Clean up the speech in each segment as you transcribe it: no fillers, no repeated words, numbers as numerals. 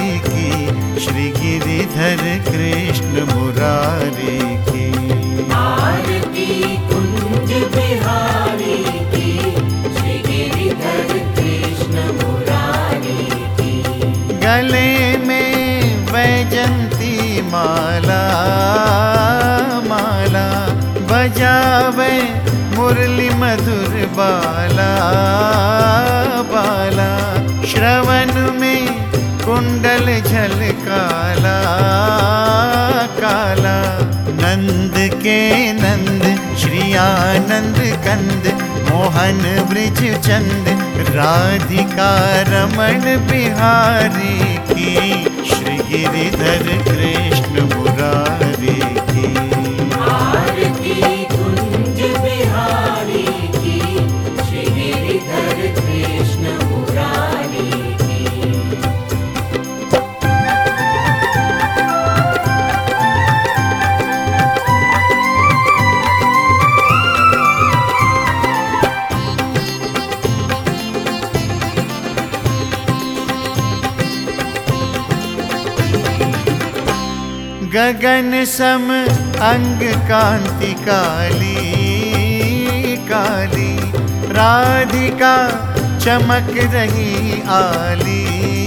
की, श्री गिरिधर कृष्ण मुरारी की। आरती कुंज बिहारी की, श्री गिरिधर कृष्ण मुरारी की। गले में वैजंती माला, माला बजावे मुरली मधुर बाला, बाला श्रवण में कुंडल झलकाला, काला नंद के नंद श्री आनंद कंद, मोहन ब्रिज चंद राधिका रमण बिहारी की, श्री गिरिधर कृष्ण मुरारी की। आरती कुंज बिहारी की, श्री गिरिधर कृष्ण मुरारी की। गगन सम अंग कांति काली, काली राधिका चमक रही आली,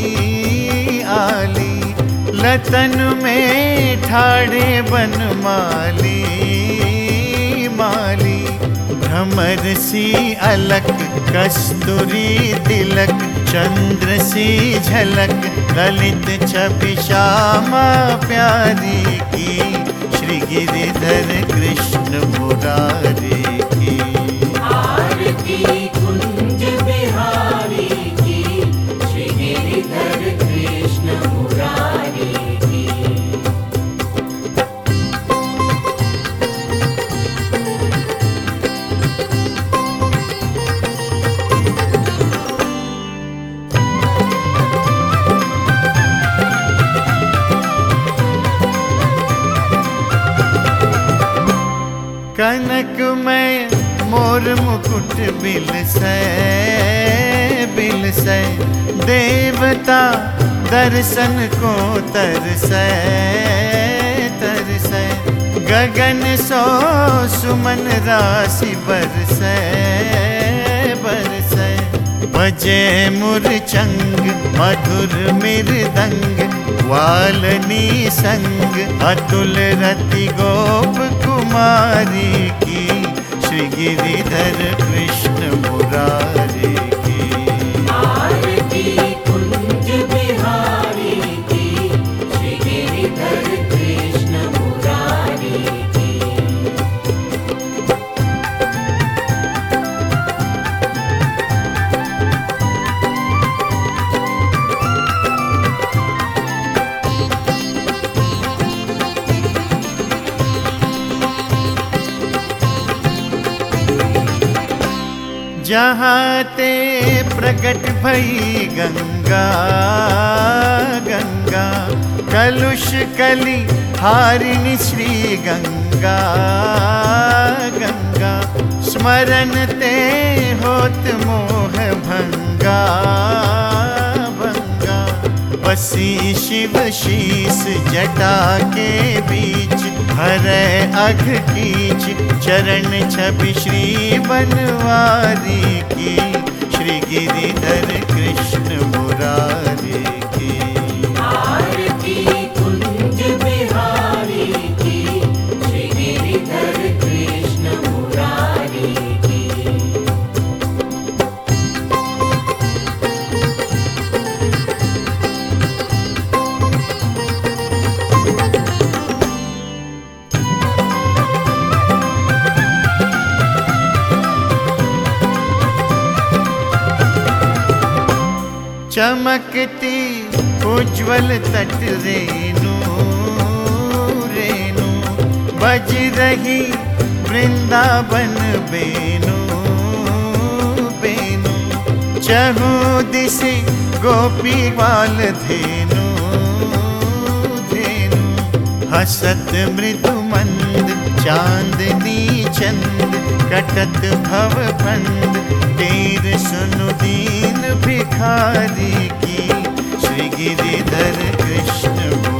आली लतन में ठाड़े बनमाली, माली भ्रमर सी अलक कस्तूरी तिलक, चंद्र सी झलक ललित छवि श्यामा प्यारी की, श्री गिरिधर कृष्ण मुरारी की। आरती कुंज बिहारी की, श्री गिरिधर कृष्ण मुरारी की। कनक में मोर मुकुट बिलसै, बिलसै देवता दर्शन को तरसै, तरसै गगन सो सुमन राशि बरसै, बरसै बजे मुरचंग मधुर मृदंग, वालनी संग अतुल रति गोप कुमारी की, श्री गिरिधर कृष्ण मुरारी की। आरती कुंज बिहारी की, श्री गिरिधर कृष्ण मुरारी की। जहाँ ते प्रकट भई गंगा, गंगा कलुष कली हारिणी श्री गंगा, गंगा स्मरण ते होत मोह भंगा, भंगा बसी शिव शीस जटा के बीच, हरै अघ कीच चरण छवि श्री बनवारी की, श्री गिरिधर कृष्ण मुरारी की। आरती कुंज बिहारी की, श्री गिरिधर कृष्ण मुरारी की। चमकती उज्ज्वल तट रेणु, रेणु बज रही वृंदावन बेनु, बेनु चहु दिशि गोपी बाल धेनु, धेनु हसत मृदु मंद चांदनी चंद, कटत भव फंद तेर सुनु दीन भिखारी की, श्री गिरिधर कृष्ण